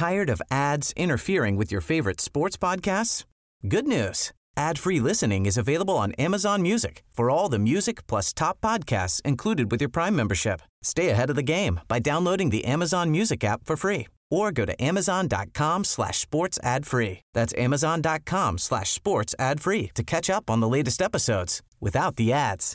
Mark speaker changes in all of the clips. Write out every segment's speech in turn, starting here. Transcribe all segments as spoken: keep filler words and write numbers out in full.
Speaker 1: Tired of ads interfering with your favorite sports podcasts? Good news. Ad-free listening is available on Amazon Music for all the music plus top podcasts included with your Prime membership. Stay ahead of the game by downloading the Amazon Music app for free or go to amazon.com slash sports ad free. That's amazon.com slash sports ad free to catch up on the latest episodes without the ads.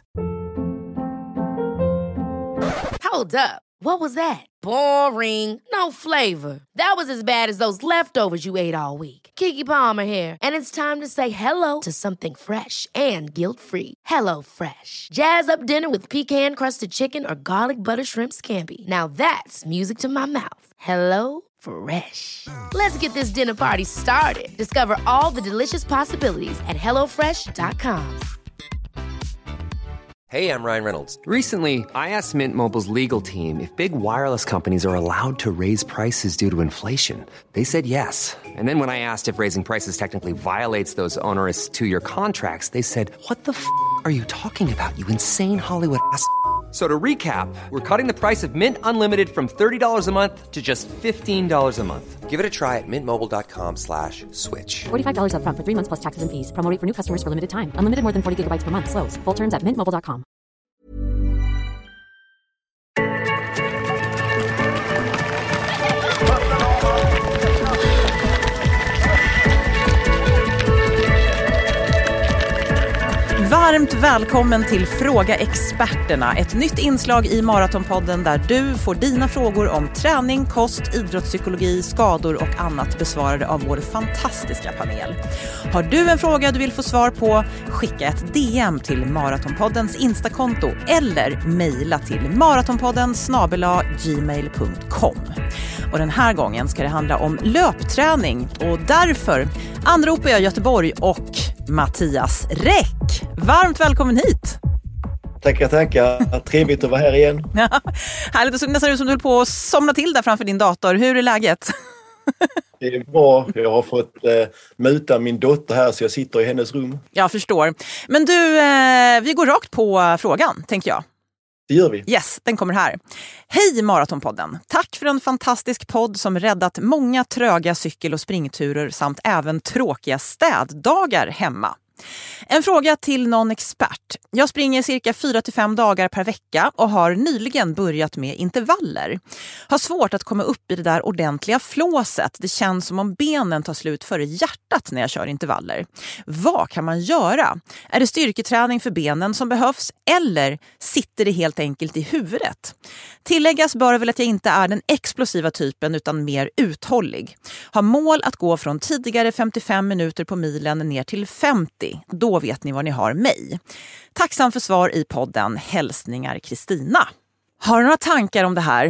Speaker 2: Hold up. What was that? Boring. No flavor. That was as bad as those leftovers you ate all week. Keke Palmer here, and it's time to say hello to something fresh and guilt-free. Hello Fresh. Jazz up dinner with pecan-crusted chicken or garlic butter shrimp scampi. Now that's music to my mouth. Hello Fresh. Let's get this dinner party started. Discover all the delicious possibilities at hello fresh dot com.
Speaker 3: Hey, I'm Ryan Reynolds. Recently, I asked Mint Mobile's legal team if big wireless companies are allowed to raise prices due to inflation. They said yes. And then when I asked if raising prices technically violates those onerous two-year contracts, they said, what the f*** are you talking about, you insane Hollywood ass f- So to recap, we're cutting the price of Mint Unlimited from thirty dollars a month to just fifteen dollars a month. Give it a try at mintmobile.com slash switch.
Speaker 4: forty-five dollars up front for three months plus taxes and fees. Promo rate for new customers for limited time. Unlimited more than forty gigabytes per month. Slows full terms at mint mobile dot com.
Speaker 5: Varmt välkommen till Fråga Experterna, ett nytt inslag i Maratonpodden där du får dina frågor om träning, kost, idrottspsykologi, skador och annat besvarade av vår fantastiska panel. Har du en fråga du vill få svar på, skicka ett D M till Maratonpoddens Instakonto eller mejla till maratonpodden snabel-a gmail punkt com. Och den här gången ska det handla om löpträning och därför anropar jag Göteborg och Mattias Räck. Varmt välkommen hit!
Speaker 6: Tackar, tackar. Trevligt att vara här igen.
Speaker 5: Ja, härligt. Det såg nästan ut som du höll på att somna till där framför din dator. Hur är läget?
Speaker 6: Det är bra. Jag har fått eh, muta min dotter här så jag sitter i hennes rum.
Speaker 5: Jag förstår. Men du, eh, vi går rakt på frågan, tänker jag.
Speaker 6: Det gör vi.
Speaker 5: Yes, den kommer här. Hej Maratonpodden. Tack för en fantastisk podd som räddat många tröga cykel- och springturer samt även tråkiga städdagar hemma. En fråga till någon expert. Jag springer cirka fyra till fem dagar per vecka och har nyligen börjat med intervaller. Har svårt att komma upp i det där ordentliga flåset. Det känns som om benen tar slut före hjärtat när jag kör intervaller. Vad kan man göra? Är det styrketräning för benen som behövs eller sitter det helt enkelt i huvudet? Tilläggas bör väl att jag inte är den explosiva typen utan mer uthållig. Har mål att gå från tidigare femtiofem minuter på milen ner till femtio. Då vet ni vad ni har mig. Tacksam för svar i podden. Hälsningar Kristina. Har du några tankar om det här?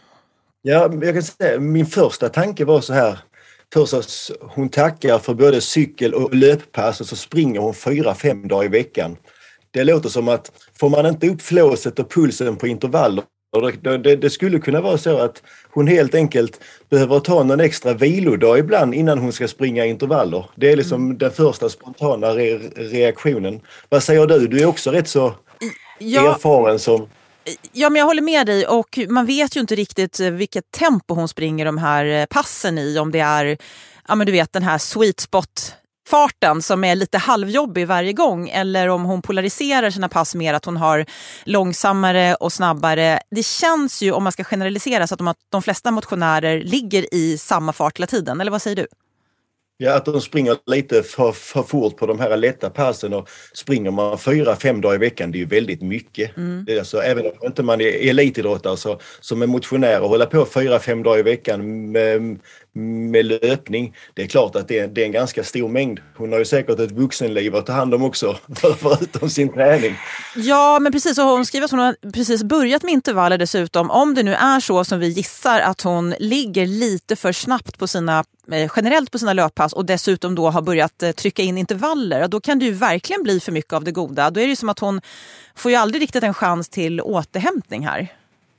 Speaker 6: Ja, jag kan säga min första tanke var så här. Först att hon tackar för både cykel- och löppass och så springer hon fyra, fem dagar i veckan. Det låter som att får man inte upp flåset och pulsen på intervaller, Det, det, det skulle kunna vara så att hon helt enkelt behöver ta någon extra vilodag ibland innan hon ska springa intervaller. Det är liksom mm. den första spontana re, reaktionen. Vad säger du? Du är också rätt så ja, erfaren som...
Speaker 5: Ja, men jag håller med dig och man vet ju inte riktigt vilket tempo hon springer de här passen i. Om det är, ja men du vet den här sweet spot farten som är lite halvjobbig varje gång eller om hon polariserar sina pass mer att hon har långsammare och snabbare. Det känns ju, om man ska generalisera, så att de, att de flesta motionärer ligger i samma fart hela tiden. Eller vad säger du?
Speaker 6: Ja, att de springer lite för, för fort på de här lätta passen och springer man fyra, fem dagar i veckan, det är ju väldigt mycket. Mm. Det är alltså, även om inte man är elitidrottare så, som är motionär och håller på fyra, fem dagar i veckan med, med löpning, det är klart att det är, det är en ganska stor mängd. Hon har ju säkert ett vuxenliv att ta hand om också, förutom sin träning.
Speaker 5: Ja, men precis. Och hon skriver att hon har precis börjat med intervaller dessutom. Om det nu är så som vi gissar att hon ligger lite för snabbt på sina generellt på sina löppass och dessutom då har börjat trycka in intervaller, då kan det ju verkligen bli för mycket av det goda. Då är det ju som att hon får ju aldrig riktigt en chans till återhämtning här.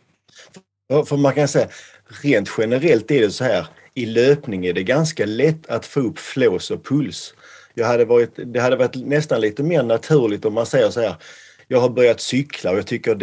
Speaker 6: Ja, för man kan säga, rent generellt är det så här, i löpning är det ganska lätt att få upp flås och puls. Jag hade varit, det hade varit nästan lite mer naturligt om man säger så här, jag har börjat cykla och jag tycker det,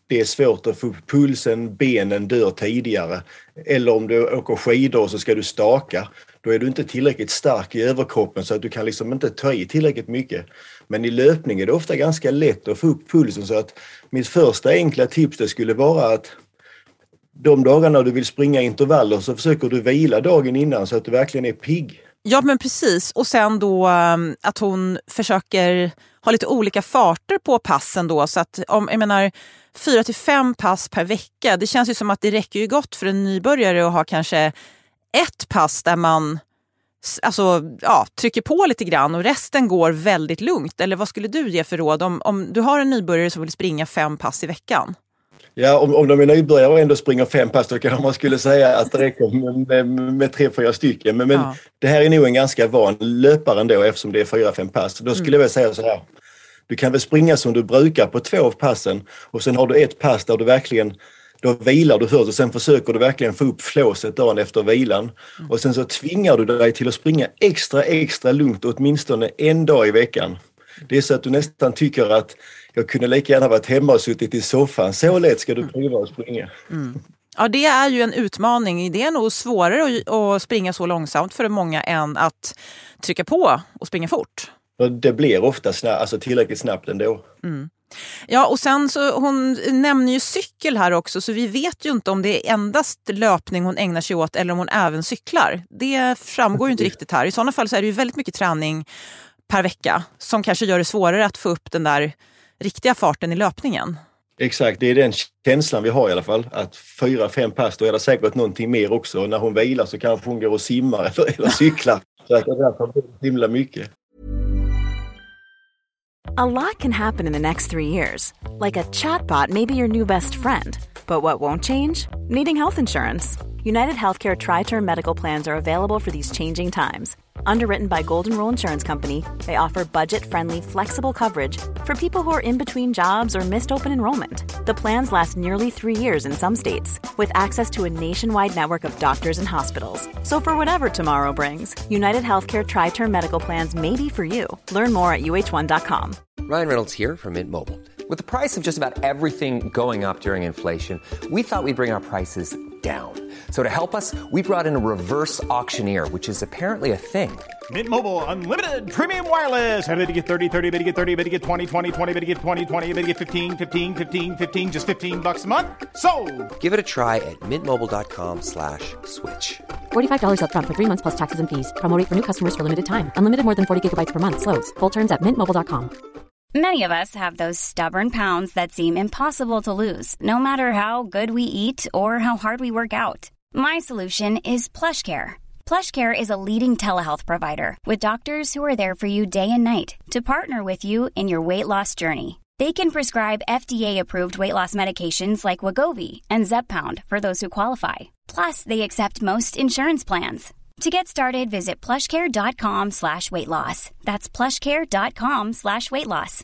Speaker 6: det är svårt att få upp pulsen, benen dör tidigare. Eller om du åker skidor så ska du staka. Då är du inte tillräckligt stark i överkroppen så att du kan liksom inte ta i tillräckligt mycket. Men i löpning är det ofta ganska lätt att få upp pulsen, så att mitt första enkla tips det skulle vara att de dagarna du vill springa intervaller så försöker du vila dagen innan så att du verkligen är pigg.
Speaker 5: Ja, men precis. Och sen då att hon försöker ha lite olika farter på passen då, så att om, jag menar, fyra till fem pass per vecka, det känns ju som att det räcker ju gott för en nybörjare att ha kanske ett pass där man alltså, ja, trycker på lite grann och resten går väldigt lugnt. Eller vad skulle du ge för råd om, om du har en nybörjare som vill springa fem pass i veckan?
Speaker 6: Ja, om, om de är nybörjare och ändå springer fem pass, då kan man skulle säga att det räcker med, med, med tre, fyra stycken. Men, men ja. Det här är nog en ganska van löpare ändå eftersom det är fyra, fem pass. Då skulle mm. jag väl säga så här. Du kan väl springa som du brukar på två av passen och sen har du ett pass där du verkligen, då vilar du först och sen försöker du verkligen få upp flåset dagen efter vilan. Mm. Och sen så tvingar du dig till att springa extra, extra lugnt åtminstone en dag i veckan. Det är så att du nästan tycker att jag kunde lika gärna varit hemma och suttit i soffan. Så lätt ska du prova att springa. Mm.
Speaker 5: Ja, det är ju en utmaning. Det är nog svårare att springa så långsamt för många än att trycka på och springa fort.
Speaker 6: Det blir ofta snabb, alltså tillräckligt snabbt ändå. Mm.
Speaker 5: Ja, och sen så hon nämner ju cykel här också, så vi vet ju inte om det är endast löpning hon ägnar sig åt eller om hon även cyklar. Det framgår ju inte riktigt här. I sådana fall så är det ju väldigt mycket träning per vecka som kanske gör det svårare att få upp den där riktiga farten i löpningen.
Speaker 6: Exakt, det är den känslan vi har i alla fall. Att fyra, fem pass, då är det säkert någonting mer också. Och när hon vilar så kanske hon går och simmar eller, eller cyklar. Så att det därför blir det himla mycket.
Speaker 7: A lot can happen in the next three years. Like a chatbot may be your new best friend. But what won't change? Needing health insurance. United Healthcare Tri-Term Medical Plans are available for these changing times. Underwritten by Golden Rule Insurance Company, they offer budget-friendly, flexible coverage for people who are in between jobs or missed open enrollment. The plans last nearly three years in some states, with access to a nationwide network of doctors and hospitals. So for whatever tomorrow brings, United Healthcare Tri-Term Medical Plans may be for you. Learn more at U H one dot com.
Speaker 3: Ryan Reynolds here from Mint Mobile. With the price of just about everything going up during inflation, we thought we'd bring our prices down. So to help us, we brought in a reverse auctioneer, which is apparently a thing.
Speaker 8: Mint Mobile Unlimited Premium Wireless. How to get thirty, thirty, how to get thirty, how to get twenty, twenty, twenty, how to get twenty, twenty, how to get fifteen, fifteen, fifteen, fifteen, just fifteen bucks a month? Sold!
Speaker 3: Give it a try at mintmobile.com slash switch.
Speaker 4: forty-five dollars up front for three months plus taxes and fees. Promo rate for new customers for limited time. Unlimited more than forty gigabytes per month. Slows full terms at mint mobile dot com.
Speaker 9: Many of us have those stubborn pounds that seem impossible to lose, no matter how good we eat or how hard we work out. My solution is PlushCare. PlushCare is a leading telehealth provider with doctors who are there for you day and night to partner with you in your weight loss journey. They can prescribe F D A-approved weight loss medications like Wegovy and Zepbound for those who qualify. Plus, they accept most insurance plans. To get started, visit plushcare.com slash weight loss. That's plushcare.com slash weight loss.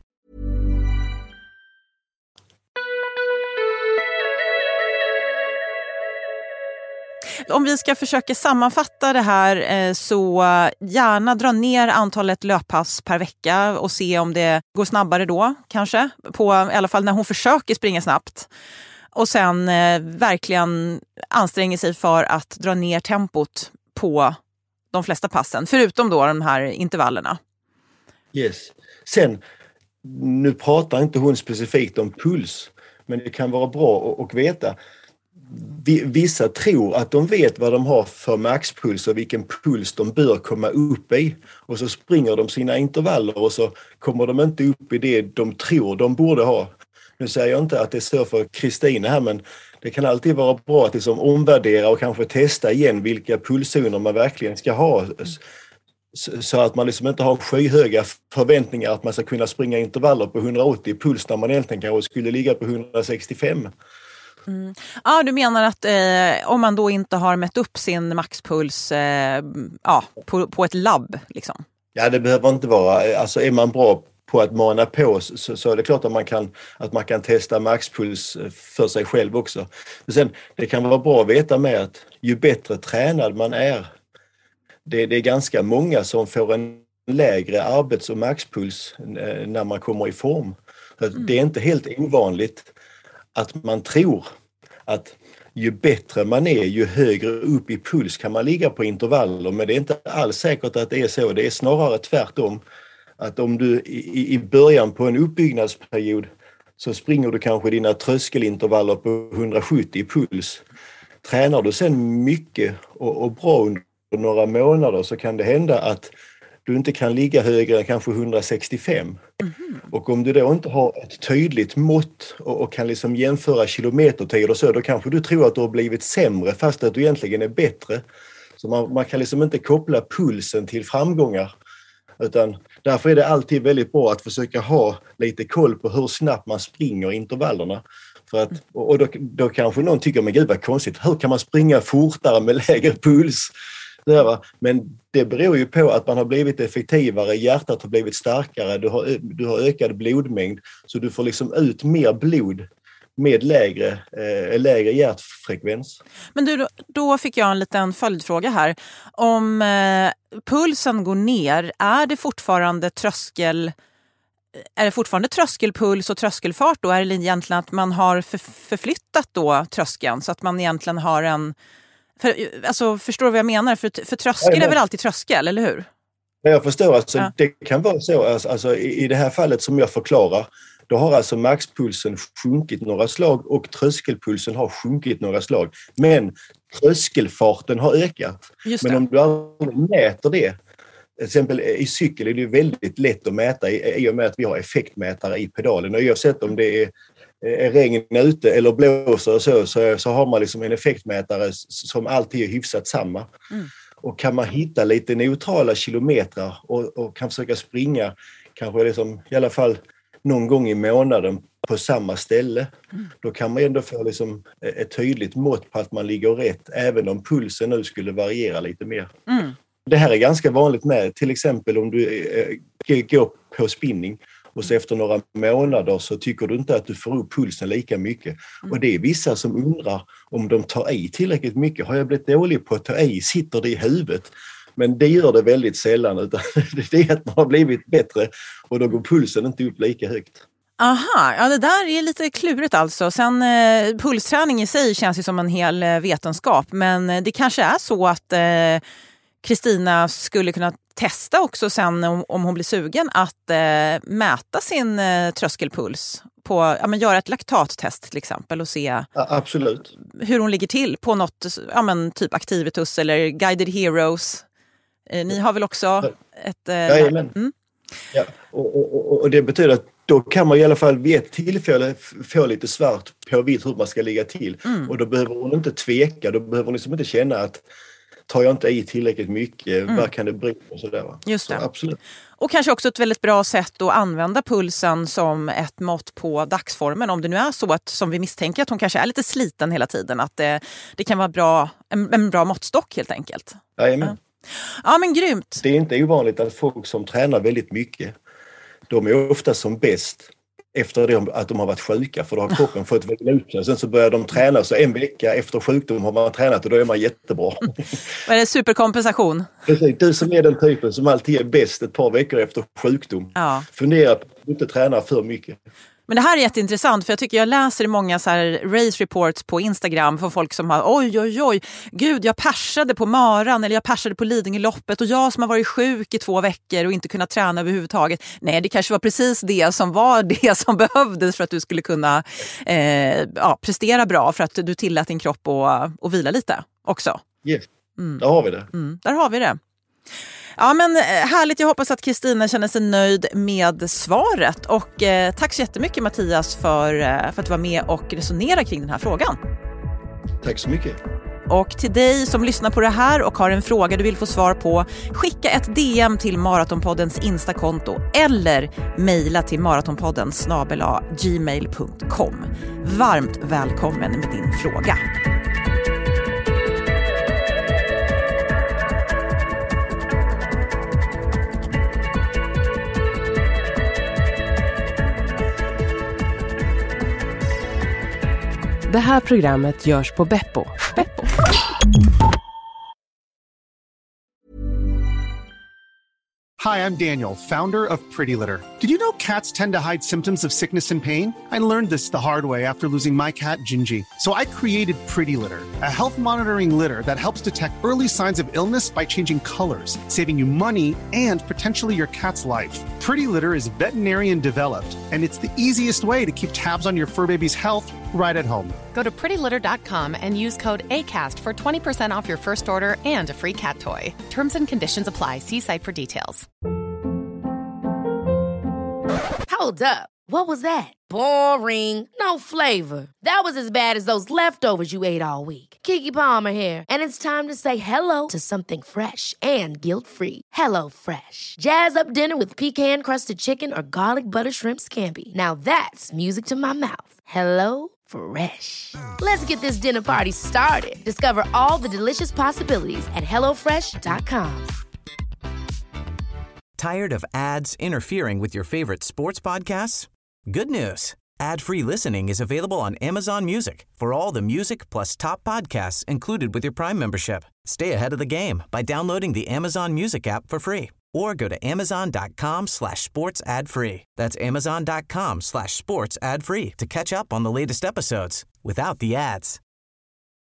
Speaker 5: Om vi ska försöka sammanfatta det här så gärna dra ner antalet löppass per vecka och se om det går snabbare då kanske. På, i alla fall när hon försöker springa snabbt. Och sen eh, verkligen anstränga sig för att dra ner tempot på de flesta passen, förutom då de här intervallerna.
Speaker 6: Yes. Sen, nu pratar inte hon specifikt om puls, men det kan vara bra att veta. Vissa tror att de vet vad de har för maxpuls och vilken puls de bör komma upp i. Och så springer de sina intervaller och så kommer de inte upp i det de tror de borde ha. Nu säger jag inte att det är så för Kristina här, men det kan alltid vara bra att liksom omvärdera och kanske testa igen vilka pulszoner man verkligen ska ha. Så att man liksom inte har skyhöga förväntningar att man ska kunna springa intervaller på hundraåttio puls när man egentligen kanske skulle ligga på hundrasextiofem.
Speaker 5: Mm. Ja, du menar att eh, om man då inte har mätt upp sin maxpuls eh, ja, på, på ett labb liksom?
Speaker 6: Ja, det behöver inte vara. Alltså är man bra på att mana på så, så är det klart att man kan, att man kan testa maxpuls för sig själv också. Men sen, det kan vara bra att veta med att ju bättre tränad man är, det, det är ganska många som får en lägre arbets- och maxpuls när man kommer i form. Så mm. Det är inte helt ovanligt att man tror att ju bättre man är, ju högre upp i puls kan man ligga på intervaller. Men det är inte alls säkert att det är så. Det är snarare tvärtom. Att om du i, i början på en uppbyggnadsperiod så springer du kanske dina tröskelintervaller på hundrasjuttio puls. Tränar du sen mycket och, och bra under några månader så kan det hända att du inte kan ligga högre än kanske hundrasextiofem. Mm. Och om du då inte har ett tydligt mått och, och kan liksom jämföra kilometertid och så, då kanske du tror att du har blivit sämre fast att du egentligen är bättre. Så man, man kan liksom inte koppla pulsen till framgångar. Utan därför är det alltid väldigt bra att försöka ha lite koll på hur snabbt man springer intervallerna. För att, och då, då kanske någon tycker, men gud vad konstigt, hur kan man springa fortare med lägre puls? Det va? Men det beror ju på att man har blivit effektivare, hjärtat har blivit starkare, du har, du har ökad blodmängd så du får liksom ut mer blod med lägre, eh, lägre hjärtfrekvens.
Speaker 5: Men du, då fick jag en liten följdfråga här. Om eh, pulsen går ner, är det fortfarande tröskel är det fortfarande tröskelpuls och tröskelfart då? Är det egentligen att man har för, förflyttat då tröskeln så att man egentligen har en... För, alltså, förstår du vad jag menar? För, för tröskel ja, är väl alltid tröskel, eller hur?
Speaker 6: Jag förstår. Alltså,
Speaker 5: ja.
Speaker 6: Det kan vara så. Alltså, alltså, i, I det här fallet som jag förklarar, då har alltså maxpulsen sjunkit några slag och tröskelpulsen har sjunkit några slag. Men tröskelfarten har ökat. Men om du aldrig mäter det, till exempel i cykel är det väldigt lätt att mäta i, i och med att vi har effektmätare i pedalen. Och oavsett om det är, är regn ute eller blåser och så, så, så har man liksom en effektmätare som alltid är hyfsat samma. Mm. Och kan man hitta lite neutrala kilometrar och, och kan försöka springa kanske liksom, i alla fall någon gång i månaden på samma ställe, mm. då kan man ändå få liksom ett tydligt mått på att man ligger rätt även om pulsen nu skulle variera lite mer. Mm. Det här är ganska vanligt med, till exempel om du äh, går på spinning och så efter några månader så tycker du inte att du får upp pulsen lika mycket. Mm. Och det är vissa som undrar om de tar i tillräckligt mycket. Har jag blivit dålig på att ta i? Sitter det i huvudet? Men det gör det väldigt sällan, utan det är att man har blivit bättre och då går pulsen inte upp lika högt.
Speaker 5: Aha, ja det där är lite klurigt alltså. Sen eh, pulsträning i sig känns ju som en hel eh, vetenskap, men eh, det kanske är så att Kristina eh, skulle kunna testa också sen om, om hon blir sugen att eh, mäta sin eh, tröskelpuls på, ja, men göra ett laktattest till exempel och se
Speaker 6: ja, absolut.
Speaker 5: Hur hon ligger till på något, ja, men typ Activitus eller Guided Heroes. Eh, ni har väl också ett... Eh,
Speaker 6: ja, mm. ja. Och, och, och det betyder att då kan man i alla fall vid ett tillfälle få lite svart på vitt hur man ska ligga till. Mm. Och då behöver hon inte tveka, då behöver hon liksom inte känna att tar jag inte i tillräckligt mycket, mm. vad kan det bli och sådär va?
Speaker 5: Just det.
Speaker 6: Så, absolut.
Speaker 5: Och kanske också ett väldigt bra sätt att använda pulsen som ett mått på dagsformen. Om det nu är så att, som vi misstänker, att hon kanske är lite sliten hela tiden. Att det, det kan vara bra, en, en bra måttstock helt enkelt.
Speaker 6: Jajamän.
Speaker 5: Ja. Ja, men grymt.
Speaker 6: Det är inte ovanligt att folk som tränar väldigt mycket, de är ofta som bäst efter det att de har varit sjuka, för då har kroppen fått välja ut sig. Sen så börjar de träna, så en vecka efter sjukdom har man tränat och då är man jättebra.
Speaker 5: Vad är det, superkompensation?
Speaker 6: Precis, du som är den typen som alltid är bäst ett par veckor efter sjukdom.
Speaker 5: Ja.
Speaker 6: Fundera på att inte träna för mycket.
Speaker 5: Men det här är jätteintressant, för jag tycker jag läser många så här race reports på Instagram från folk som har oj oj oj, gud jag persade på maran eller jag persade på Lidingöloppet och jag som har varit sjuk i två veckor och inte kunnat träna överhuvudtaget. Nej, det kanske var precis det som var det som behövdes för att du skulle kunna eh, ja, prestera bra, för att du tillät din kropp att, att vila lite också.
Speaker 6: Yes, mm. där har vi det.
Speaker 5: Mm, där har vi det. Ja, men härligt. Jag hoppas att Kristina känner sig nöjd med svaret. Och eh, tack så jättemycket Mattias för, eh, för att du var med och resonera kring den här frågan.
Speaker 6: Tack så mycket.
Speaker 5: Och till dig som lyssnar på det här och har en fråga du vill få svar på, skicka ett D M till Maratonpoddens Instakonto eller mejla till maratonpodden snabel-a gmail punkt com. Varmt välkommen med din fråga.
Speaker 10: Det här programmet görs på Beppo. Beppo.
Speaker 11: Hi, I'm Daniel, founder of Pretty Litter. Did you know cats tend to hide symptoms of sickness and pain? I learned this the hard way after losing my cat, Gingy. So I created Pretty Litter, a health monitoring litter that helps detect early signs of illness by changing colors, saving you money and potentially your cat's life. Pretty Litter is veterinarian developed, and it's the easiest way to keep tabs on your fur baby's health right at home.
Speaker 12: Go to pretty litter dot com and use code ACAST for twenty percent off your first order and a free cat toy. Terms and conditions apply. See site for details.
Speaker 2: Hold up. What was that? Boring. No flavor. That was as bad as those leftovers you ate all week. Keke Palmer here, and it's time to say hello to something fresh and guilt-free. Hello Fresh. Jazz up dinner with pecan-crusted chicken or garlic butter shrimp scampi. Now that's music to my mouth. Hello Fresh. Let's get this dinner party started. Discover all the delicious possibilities at hello fresh dot com.
Speaker 1: Tired of ads interfering with your favorite sports podcasts? Good news. Ad-free listening is available on Amazon Music for all the music plus top podcasts included with your Prime membership. Stay ahead of the game by downloading the Amazon Music app for free or go to amazon.com slash sports ad free. That's amazon.com slash sports ad free to catch up on the latest episodes without the ads.